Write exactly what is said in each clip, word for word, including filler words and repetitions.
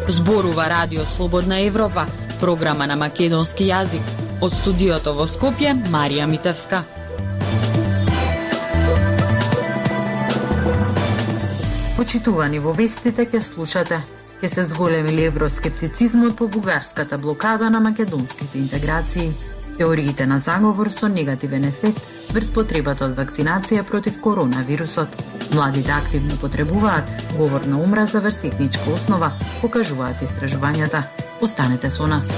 Зборува Радио Слободна Европа, програма на македонски јазик. Од студиото во Скопје, Марија Митевска. Почитувани, во вестите ќе слушате: ќе се зголеми ли евроскептицизмот по бугарската блокада на македонските интеграции, теориите на заговор со негативен ефект врз потребата од вакцинација против коронавирусот, младите активно потребуваат говор на омраза врз етничка основа, покажуваат истражувањата. Останете со нас.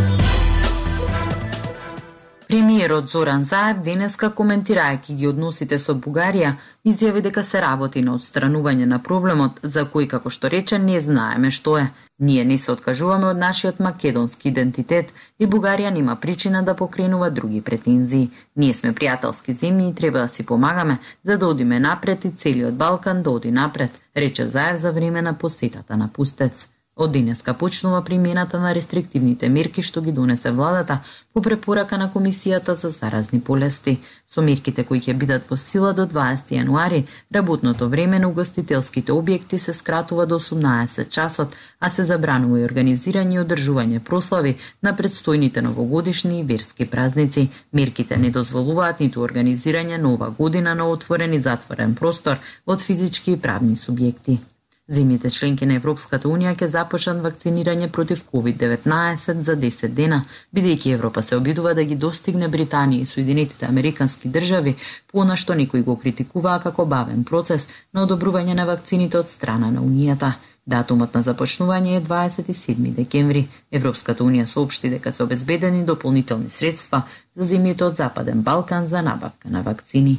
Премиерот Зоран Заев денеска, коментирајќи ги односите со Бугарија, изјави дека се работи на отстранување на проблемот, за кој, како што рече, не знаеме што е. Ние не се откажуваме од нашиот македонски идентитет и Бугарија нема причина да покренува други претензии. Ние сме пријателски земји и треба да си помагаме за да одиме напред и целиот Балкан да оди напред, рече Заев за време на посетата на Пустец. Од денеска почнува примената на рестриктивните мерки што ги донесе владата по препорака на Комисијата за заразни болести. Со мерките кои ќе бидат во сила до дваесети јануари, работното време на угостителските објекти се скратува до осумнаесет часот, а се забранува и организирање и одржување прослави на предстојните новогодишни и верски празници. Мерките не дозволуваат ниту организирање нова година на отворен и затворен простор од физички и правни субјекти. Земјите членки на Европската Унија ќе започнат вакцинирање против ковид деветнаесет за десет дена, бидејќи Европа се обидува да ги достигне Британија и Соединетите Американски држави, по она што некои го критикуваа како бавен процес на одобрување на вакцините од страна на Унијата. Датумот на започнување е дваесет и седми декември. Европската Унија соопшти дека се обезбедени дополнителни средства за земјите од Западен Балкан за набавка на вакцини.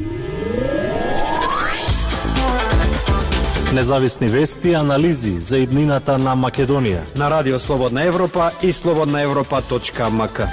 Независни вести и анализи за иднината на Македонија на Радио Слободна Европа и слободна европа точка ем ка.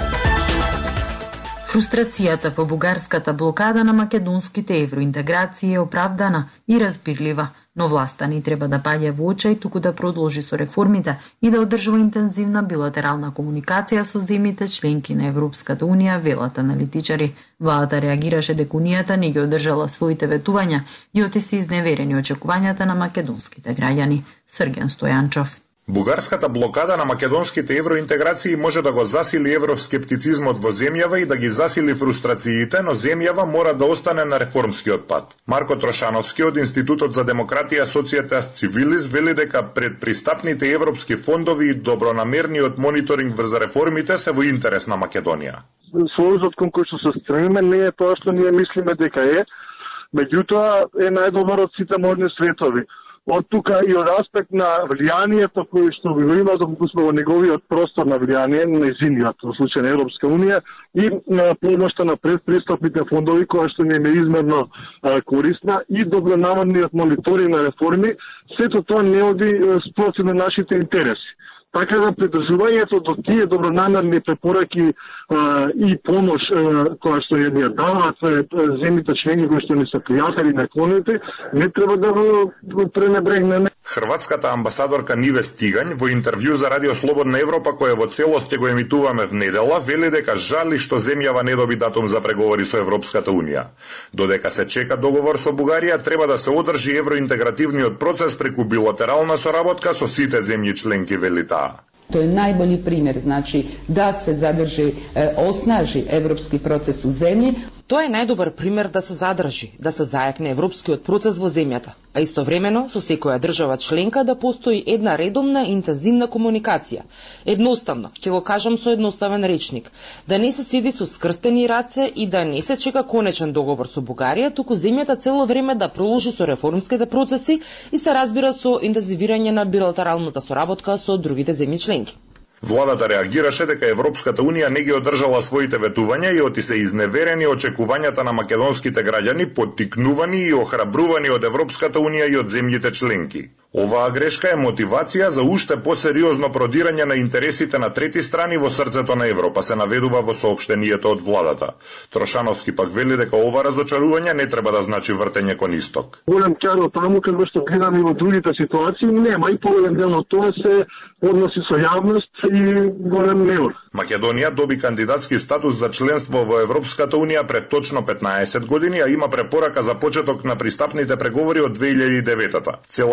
Фрустрацијата по бугарската блокада на македонските евроинтеграции е оправдана и разбирлива, но власта ни треба да паѓа во очај туку да продолжи со реформите и да одржува интензивна билатерална комуникација со земјите членки на Европската Унија, велат аналитичари. Владата реагираше дека Унијата не ги одржала своите ветувања и оти се изневерени очекувањата на македонските граѓани. Срген Стојанчов. Бугарската блокада на македонските евроинтеграции може да го засили евроскептицизмот во земјава и да ги засили фрустрациите, но земјава мора да остане на реформскиот пат. Марко Трошановски од Институтот за демократија Societas Civilis вели дека предпристапните европски фондови и добронамерниот мониторинг врз реформите се во интерес на Македонија. Сојузот кон кој што се стремиме не е тоа што ние мислиме дека е, меѓутоа е најдобар од сите можни светови. Од тука и од аспект на влијанието кој што го има, доколку сме во неговиот простор на влијание, нејзиниот, во случај на Европска Унија, и на помошта на предпристапните фондови, која што не е неизмерно а, корисна, и добронамерниот мониторинг на реформи, сето тоа не оди спротив на нашите интереси. Така да придржувањето до тие добронамерни препораки а, и помош а, која што ја ни даваат земјите членки кои што ни се пријатели на клоните, не треба да го пренебрегнеме. Хрватската амбасадорка Ниве Стигањ во интервју за Радио Слободна Европа, која во целост ќе го емитуваме в недела, вели дека жали што земјава не доби датум за преговори со Европската Унија. Додека се чека договор со Бугарија, треба да се одржи евроинтегративниот процес преку билатерална соработка со сите земји членки, вели таа. To je najbolji primjer, znači da se zadrži, e, osnaži evropski proces u zemlji. Тоа е најдобар пример да се задржи, да се зајакне европскиот процес во земјата, а истовремено со секоја држава членка да постои една редовна интензивна комуникација. Едноставно, ќе го кажам со едноставен речник, да не се седи со скрстени раце и да не се чека конечен договор со Бугарија, туку земјата цело време да продолжи со реформските процеси и се разбира со интензивирање на билатералната соработка со другите земји членки. Владата реагираше дека Европската Унија не ги одржала своите ветувања и оти се изневерени очекувањата на македонските граѓани, поттикнувани и охрабрувани од Европската Унија и од земјите членки. Оваа грешка е мотивација за уште посериозно продирање на интересите на трети страни во срцето на Европа, се наведува во соопштението од владата. Трошановски пак вели дека ова разочарување не треба да значи вртење кон исток. Голем тјаро таму, како што гледаме во другите ситуации, нема и поголем дел од тоа се односи со јавност и голем неур. Македонија доби кандидатски статус за членство во Европската Унија пред точно петнаесет години, а има препорака за почеток на пристапните преговори од две илјади и девета. Цела деценија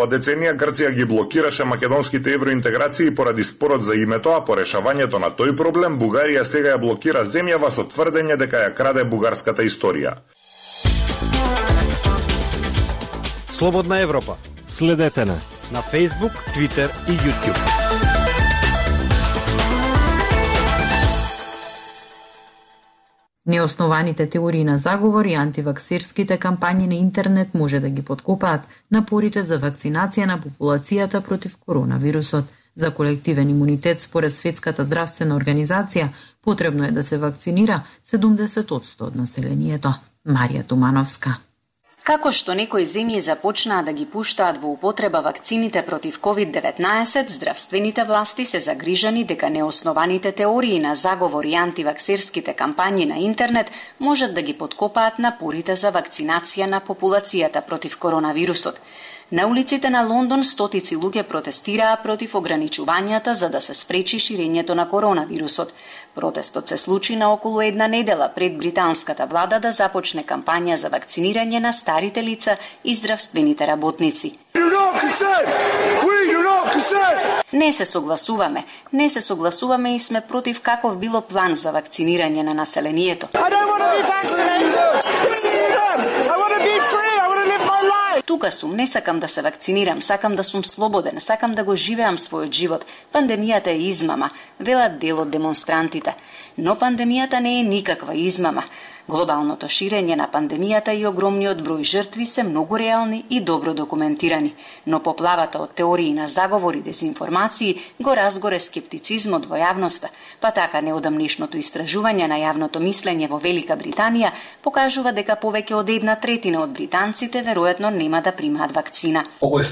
година Грција ги блокираше македонските евроинтеграции поради спорот за името, а по решавањето на тој проблем Бугарија сега ја блокира земјава со тврдење дека ја краде бугарската историја. Слободна Европа. Следете на на Facebook, Twitter и YouTube. Неоснованите теории на заговор и антиваксирските кампањи на интернет може да ги подкопаат напорите за вакцинација на популацијата против коронавирусот. За колективен имунитет според Светската здравствена организација потребно е да се вакцинира седумдесет одсто од населението. Марија Тумановска. Како што некои земји започнаа да ги пуштаат во употреба вакцините против ковид деветнаесет, здравствените власти се загрижани дека неоснованите теории на заговор и антиваксирските кампањи на интернет можат да ги подкопаат напорите за вакцинација на популацијата против коронавирусот. На улиците на Лондон стотици луѓе протестираа против ограничувањата за да се спречи ширењето на коронавирусот. Протестот се случи на околу една недела пред британската влада да започне кампања за вакцинирање на старите лица и здравствените работници. Не се согласуваме, не се согласуваме и сме против каков било план за вакцинирање на населението. Тука сум, не сакам да се вакцинирам, сакам да сум слободен, сакам да го живеам својот живот. Пандемијата е измама, велат дел од демонстрантите. Но пандемијата не е никаква измама. Глобалното ширење на пандемијата и огромниот број жртви се многу реални и добро документирани, но поплавата од теории на заговор и дезинформации го разгоре скептицизмот во јавноста, па така неодамнешното истражување на јавното мислење во Велика Британија покажува дека повеќе од една третина од британците веројатно нема да примаат вакцина.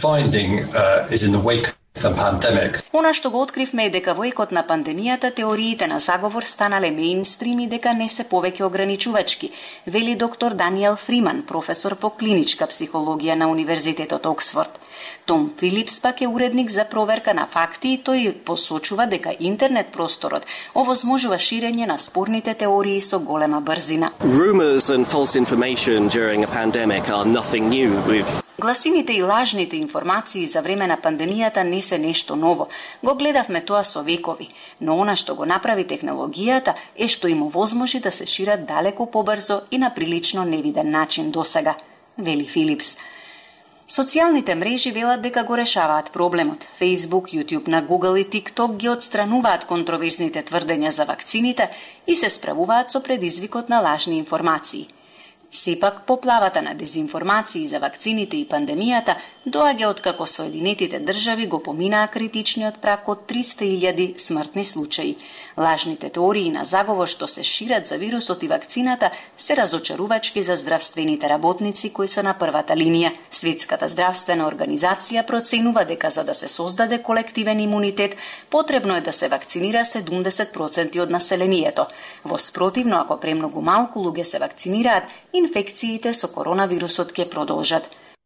Она што го откривме е дека во екот на пандемијата теориите на заговор станале мејнстрим и дека не се повеќе ограничувачки, вели доктор Даниел Фриман, професор по клиничка психологија на Универзитетот Оксфорд. Том Филипс пак е уредник за проверка на факти и тој посочува дека интернет просторот овозможува ширење на спорните теории со голема брзина. Rumors and false information during a pandemic are nothing new. We've Гласините и лажните информации за време на пандемијата не се нешто ново. Го гледавме тоа со векови, но она што го направи технологијата е што им овозможи да се шират далеко побрзо и на прилично невиден начин досега, вели Филипс. Социјалните мрежи велат дека го решаваат проблемот. Facebook, YouTube на Google и TikTok ги отстрануваат контроверзните тврдења за вакцините и се справуваат со предизвикот на лажни информации. Сепак, поплавата на дезинформации за вакцините и пандемијата доаѓа од како Соединетите држави го поминаа критичниот прак од триста илјади смртни случаи. Лажните теории на заговор што се шират за вирусот и вакцината се разочарувачки за здравствените работници кои се на првата линија. Светската здравствена организација проценува дека за да се создаде колективен имунитет, потребно е да се вакцинира седумдесет проценти од населението. Во спротивно, ако премногу малку луѓе се вакцинираат, инфекциите со коронавирусот ќе продолжат.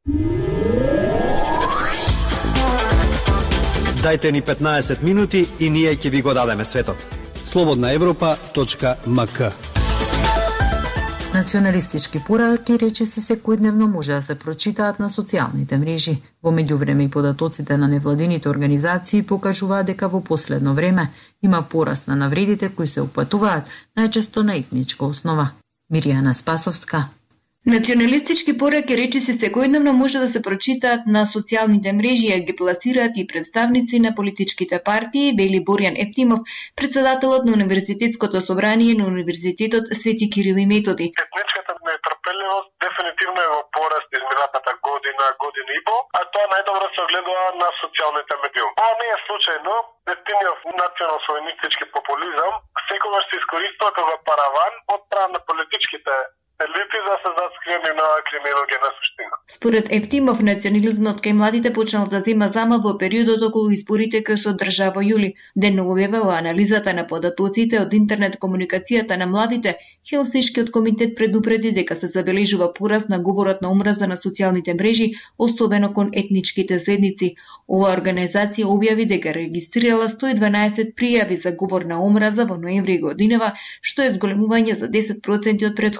Дајте ни петнаесет минути и ние ќе ви го дадеме светот. слободна европа точка ем ка. Националистички пораки речиси секојдневно може да се прочитаат на социјалните мрежи. Во меѓувреме и податоците на невладините организации покажуваат дека во последно време има пораст на навредите кои се упатуваат најчесто на етничка основа. Миријана Спасовска. Националистички пораки речиси секојдневно може да се прочитаат на социјалните мрежи, а ги пласираат и представници на политичките партии, вели Борјан Ептимов, председателот на Универзитетското собрание на Универзитетот Свети Кирил и Методи. Етничката нетрпеливост дефинитивно е во пораст изминалата година, година и пол, а тоа најдобро се огледува на социјалните медиуми. Ова не е случајно, Ептимов национал-шовинистички популизам секогаш се искористува како параван од страна на политичките елити за се заскриени на криминогена суштина. Според Ефтимов, национализмот кај младите почнал да зема зама во периодот околу изборите кои се одржаа во јули. Ден објавува во анализата на податоците од интернет комуникацијата на младите, Хелсиншкиот комитет предупреди дека се забележува пораст на говорот на омраза на социјалните мрежи, особено кон етничките заедници. Оваа организација објави дека регистрирала сто и дванаесет пријави за говор на омраза во ноември годинава, што е зголемување за десет проценти од претходниот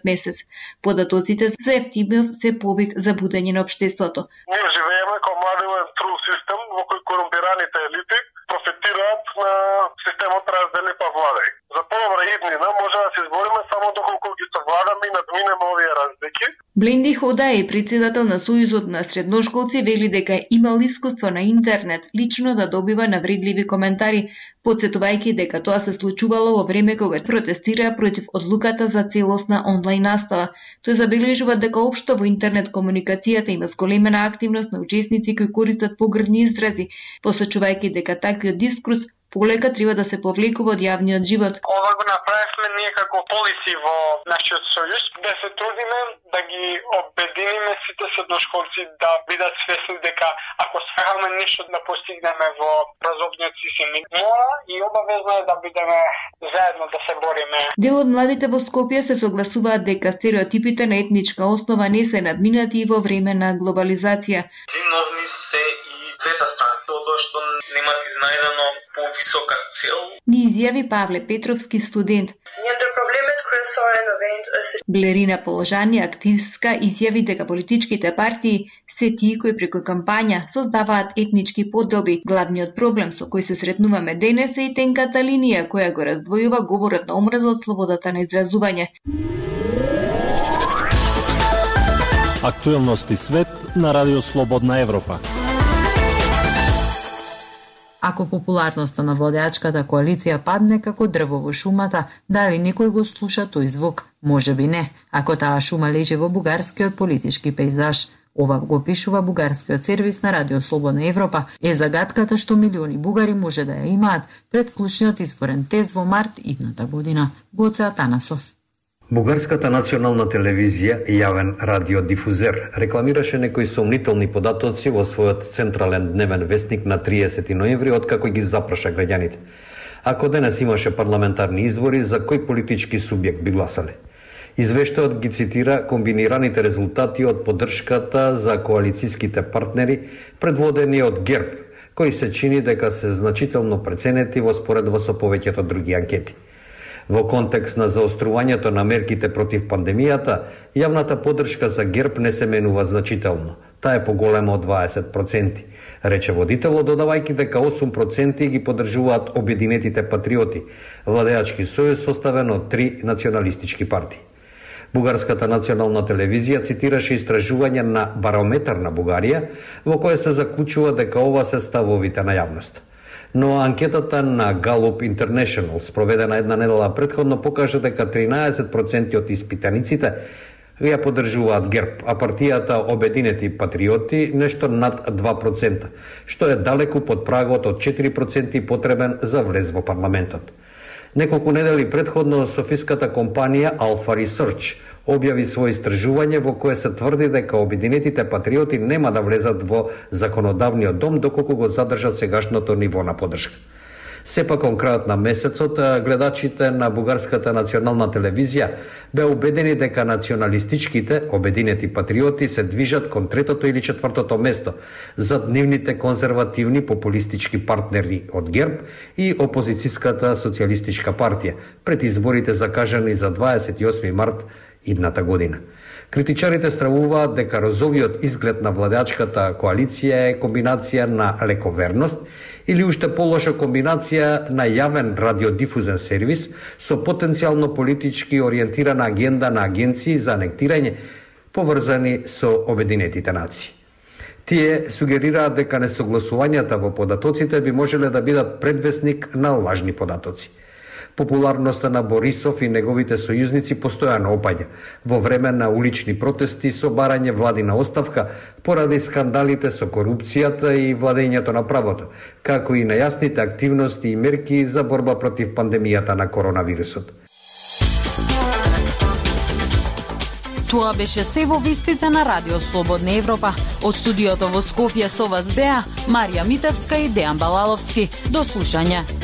месец. Податоците за Евтимов се повик за будење на општеството. Ние живееме како младивен трул систем во кој корумпираните елити профитираат на системот раздели па владај. За подобра иднина може да се избориме само доколку ги совладаме и надминеме овие разлики. Бленди Ходај, председател на Сојузот на средношколци, вели дека имал искуство на интернет лично да добива навредливи коментари, подсетувајќи дека тоа се случувало во време кога протестира против одлуката за целосна онлайн настава. Тој забележува дека општо во интернет комуникацијата има зголемена активност на учесници кои користат погрдни изрази, посочувајќи дека таквиот дискурс полека треба да се повлекува од јавниот живот. Ова го направивме ние како полиси во нашиот сојуз, да се трудиме да ги обединиме сите средношколци да бидат свесни дека ако сакаме нешто да постигнеме во разумниот систем, мора и обавезно е да бидеме заедно да се бориме. Дел од младите во Скопје се согласуваат дека стереотипите на етничка основа не се надминати и во време на глобализација. Виновни се и двете страни, тоа што немат изнајдено повисока цел. Ни изјави Павле Петровски, студент. Блерина Положани, активистка, изјави дека политичките партии се тие кои преку кампања создаваат етнички поделби. Главниот проблем со кој се сретнуваме денес е и тенката линија која го раздвојува говорот на омраза од слободата на изразување. Актуелности свет на Радио Слободна Европа. Ако популарноста на владеачката коалиција падне како дрво во шумата, дали некој го слуша тој звук? Може би не, ако таа шума лежи во бугарскиот политички пејзаж. Ова го пишува бугарскиот сервис на Радио Слободна Европа, е загадката што милиони бугари може да ја имаат пред клучниот изборен тест во март идната година. Гоце Атанасов. Бугарската национална телевизија, јавен радиодифузер, рекламираше некои сомнителни податоци во својот централен дневен вестник на триесети ноември, откако ги запраша граѓаните. Ако денес имаше парламентарни избори, за кој политички субјект би гласале? Извештајот ги цитира комбинираните резултати од поддршката за коалицијските партнери, предводени од ГЕРБ, кои се чини дека се значително преценети во споредба со повеќето други анкети. Во контекст на заострувањето на мерките против пандемијата, јавната поддршка за ГЕРБ не се менува значително. Таа е поголема од дваесет проценти, рече водителот, додавајќи дека осум проценти ги поддржуваат Обединетите патриоти, владеачки сојуз составен од три националистички партии. Бугарската национална телевизија цитираше истражување на Барометар на Бугарија, во кое се заклучува дека ова се ставовите на јавност. Но анкетата на Gallup International, спроведена една недела предходно, покажа дека тринаесет проценти од испитаниците ја поддржуваат ГЕРБ, а партијата Обединети патриоти нешто над два процента, што е далеку под прагот од четири проценти потребен за влез во парламентот. Неколку недели предходно софиската компанија Alpha Research објави своје истражување во кое се тврди дека Обединетите патриоти нема да влезат во законодавниот дом доколку го задржат сегашното ниво на поддршка. Сепак, кон крајот на месецот, гледачите на бугарската национална телевизија бе убедени дека националистичките Обединети патриоти се движат кон третото или четвртото место зад нивните конзервативни популистички партнери од ГЕРБ и опозицијската социјалистичка партија пред изборите закажани за дваесет и осми март идната година. Критичарите стравуваат дека розовиот изглед на владеачката коалиција е комбинација на лековерност или уште полоша комбинација на јавен радиодифузен сервис со потенцијално политички ориентирана агенда на агенции за анектирање поврзани со Обединетите нации. Тие сугерираат дека несогласувањата во податоците би можеле да бидат предвестник на лажни податоци. Популарноста на Борисов и неговите сојузници постојано опаѓа во време на улични протести со барање владина оставка поради скандалите со корупцијата и владењето на правото, како и најасните активности и мерки за борба против пандемијата на коронавирусот. Тоа беше се во вестите на Радио Слободна Европа. Од студиото во Скопје со вас беа Марија Митевска и Дејан Балаловски. До слушање.